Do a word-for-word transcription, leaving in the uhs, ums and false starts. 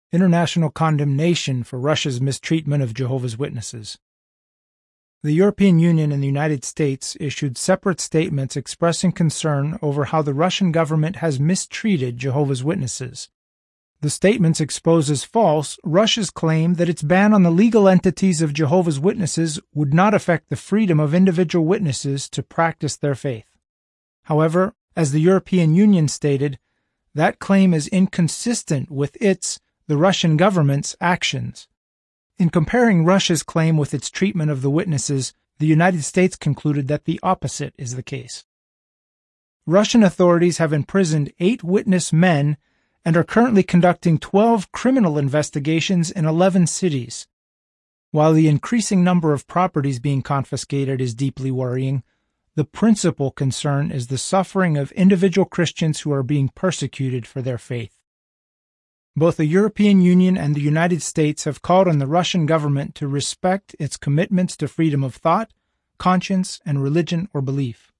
international condemnation for Russia's mistreatment of Jehovah's Witnesses. The European Union and the United States issued separate statements expressing concern over how the Russian government has mistreated Jehovah's Witnesses. The statements expose as false Russia's claim that its ban on the legal entities of Jehovah's Witnesses would not affect the freedom of individual witnesses to practice their faith. However, as the European Union stated, that claim is inconsistent with its, the Russian government's, actions. In comparing Russia's claim with its treatment of the witnesses, the United States concluded that the opposite is the case. Russian authorities have imprisoned eight witness men and are currently conducting twelve criminal investigations in eleven cities. While the increasing number of properties being confiscated is deeply worrying, the principal concern is the suffering of individual Christians who are being persecuted for their faith. Both the European Union and the United States have called on the Russian government to respect its commitments to freedom of thought, conscience, and religion or belief.